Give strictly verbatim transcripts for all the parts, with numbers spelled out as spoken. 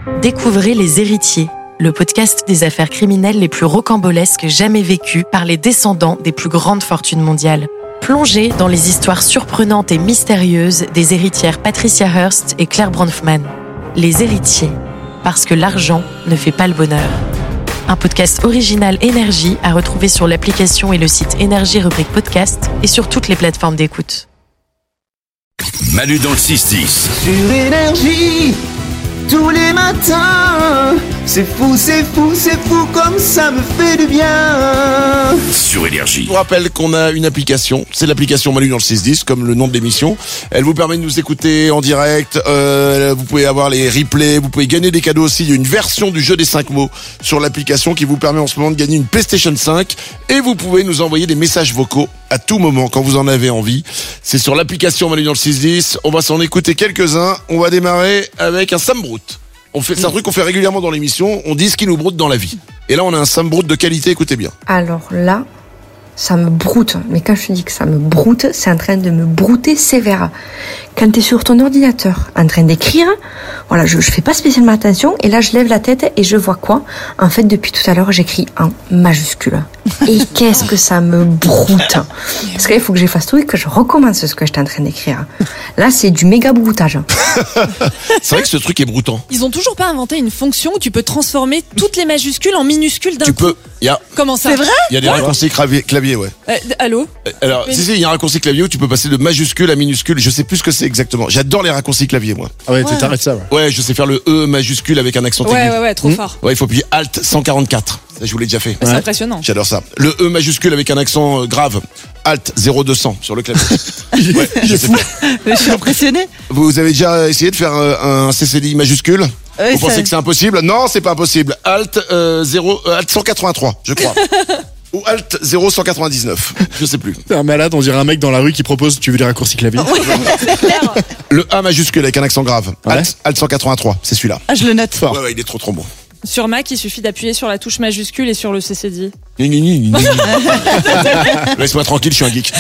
Découvrez Les Héritiers, le podcast des affaires criminelles les plus rocambolesques jamais vécues par les descendants des plus grandes fortunes mondiales. Plongez dans les histoires surprenantes et mystérieuses des héritières Patricia Hearst et Claire Bronfman. Les Héritiers, parce que l'argent ne fait pas le bonheur. Un podcast original Énergie à retrouver sur l'application et le site Énergie rubrique podcast et sur toutes les plateformes d'écoute. Manu dans le six dix. Sur Énergie, tous les matins. C'est fou, c'est fou, c'est fou, comme ça me fait du bien. Sur Énergie. Je vous rappelle qu'on a une application, c'est l'application Manu dans le six dix, comme le nom de l'émission. Elle vous permet de nous écouter en direct, euh, vous pouvez avoir les replays, vous pouvez gagner des cadeaux aussi. Il y a une version du jeu des cinq mots sur l'application qui vous permet en ce moment de gagner une PlayStation cinq. Et vous pouvez nous envoyer des messages vocaux à tout moment, quand vous en avez envie. C'est sur l'application Manu dans le six dix. On va s'en écouter quelques-uns. On va démarrer avec un Sam Brout. On fait, c'est un truc qu'on fait régulièrement dans l'émission. On dit ce qui nous broute dans la vie. Et là, on a un Sam Brout de qualité. Écoutez bien. Alors là, ça me broute. Mais quand je te dis que ça me broute, c'est en train de me brouter sévère. Quand t'es sur ton ordinateur, en train d'écrire, voilà, je, je fais pas spécialement attention. Et là, je lève la tête et je vois quoi ? En fait, depuis tout à l'heure, j'écris en majuscule. Et qu'est-ce que ça me broute ? Parce qu'il faut que j'efface tout et que je recommence ce que j'étais en train d'écrire. Là, c'est du méga broutage. C'est vrai que ce truc est broutant. Ils ont toujours pas inventé une fonction où tu peux transformer toutes les majuscules en minuscules d'un Tu coup. peux. Il y a. Comment ça ? C'est vrai ? Il y a des raccourcis clavier, clavier, ouais. euh, Allô ? Alors, Mais- si, si, il y a un raccourci clavier où tu peux passer de majuscule à minuscule. Je sais plus ce que c'est exactement. J'adore les raccourcis clavier, moi. Ah ouais, Ouais. t'arrêtes ça, ouais. Ouais, je sais faire le E majuscule avec un accent Ouais, aigu. ouais, ouais, trop fort. Ouais, il faut appuyer Alt cent quarante-quatre. Ça, je vous l'ai déjà fait. C'est impressionnant. J'adore ça. Le E majuscule avec un accent euh, grave. Alt zéro deux cents sur le clavier. Ouais, je sais faire. Je suis impressionné. Vous avez déjà essayé de faire euh, un C C D I majuscule? Ouais, Vous ça- pensez que c'est impossible? Non, c'est pas impossible. Alt euh, zéro, euh, Alt cent quatre-vingt-trois, je crois. Ou Alt zéro cent quatre-vingt-dix-neuf. Je sais plus. T'es un malade, on dirait un mec dans la rue qui propose tu veux des raccourcis clavier. Le A majuscule avec un accent grave. Ouais. Alt, Alt cent quatre-vingt-trois, c'est celui-là. Ah, je le note. Fort. Ouais, ouais, il est trop trop bon. Sur Mac, il suffit d'appuyer sur la touche majuscule et sur le C C D. Gni, gni, gni, gni, gni. Laisse-moi tranquille, je suis un geek.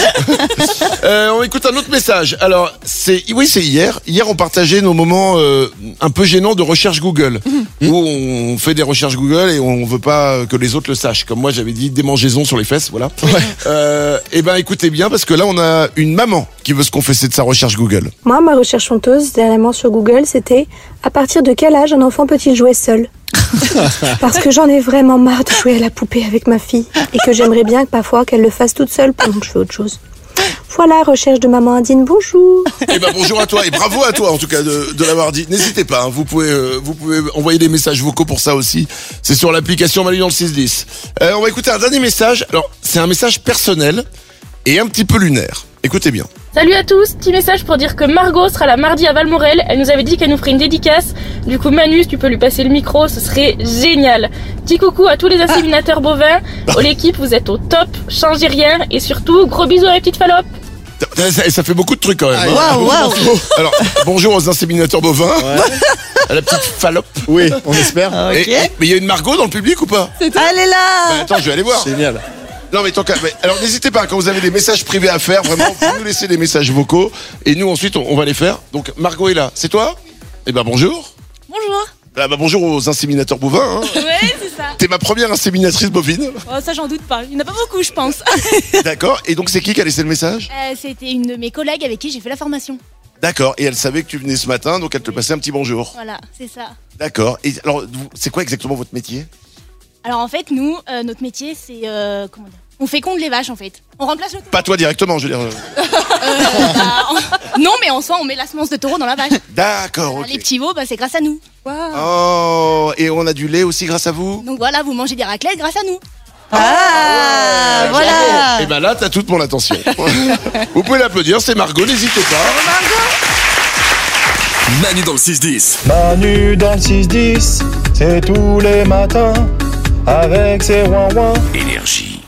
euh, on écoute un autre message. Alors, c'est oui, c'est hier. Hier, on partageait nos moments euh, un peu gênants de recherche Google, Mmh. où on fait des recherches Google et on veut pas que les autres le sachent. Comme moi, j'avais dit démangeaison sur les fesses, voilà. Euh, et ben, écoutez bien, parce que là, on a une maman qui veut se confesser de sa recherche Google. Moi, ma recherche honteuse dernièrement sur Google, c'était à partir de quel âge un enfant peut-il jouer seul ? Parce que j'en ai vraiment marre de jouer à la poupée avec ma fille et que j'aimerais bien que parfois qu'elle le fasse toute seule pendant que je fais autre chose. Voilà, recherche de maman Indine, bonjour. Eh ben bonjour à toi et bravo à toi en tout cas de, de l'avoir dit. N'hésitez pas, hein, vous pouvez euh, vous pouvez envoyer des messages vocaux pour ça aussi. C'est sur l'application Manu dans le six dix. Euh, on va écouter un dernier message. Alors c'est un message personnel et un petit peu lunaire. Écoutez bien. Salut à tous, petit message pour dire que Margot sera là mardi à Valmorel. Elle nous avait dit qu'elle nous ferait une dédicace. Du coup, Manu, si tu peux lui passer le micro, ce serait génial. Petit coucou à tous les inséminateurs bovins. Oh, l'équipe, vous êtes au top, changez rien. Et surtout, gros bisous à les petites falopes. Ça, ça- ça fait beaucoup de trucs quand même. hein. Waouh, waouh. Alors bonjour aux inséminateurs bovins. À la petite fallope. Oui, on espère. Ok. Et- et- mais il y a une Margot dans le public ou pas? Elle est Bah, là. attends, je vais aller voir. Génial. Non mais tant qu'à- mais alors n'hésitez pas quand vous avez des messages privés à faire, vraiment, vous nous laissez des messages vocaux et nous ensuite on, on va les faire. Donc Margot est là, c'est toi? Eh ben bonjour. Bonjour. Ah bah bonjour aux inséminateurs bovins. Hein. Ouais, c'est ça. T'es ma première inséminatrice bovine. Oh, ça, j'en doute pas. Il n'y en a pas beaucoup, je pense. D'accord. Et donc c'est qui qui a laissé le message? Euh, C'était une de mes collègues avec qui j'ai fait la formation. D'accord. Et elle savait que tu venais ce matin, donc elle te passait un petit bonjour. Voilà, c'est ça. D'accord. Et alors vous- c'est quoi exactement votre métier? Alors en fait, nous, euh, notre métier, c'est... Euh, comment dire ? On féconde les vaches en fait. On remplace le taureau. Pas toi directement, je veux dire. Euh, bah, en- Non, mais en soi, on met la semence de taureau dans la vache. D'accord. Voilà, Ok. Les petits veaux, bah, c'est grâce à nous. Oh. Et on a du lait aussi grâce à vous. Donc voilà, vous mangez des raclettes grâce à nous. Ah, voilà. Et ben là t'as toute mon attention. Vous pouvez l'applaudir, c'est Margot, n'hésitez pas. Manu dans le six dix. Manu dans le six dix, c'est tous les matins avec ses ouin-ouin. Énergie.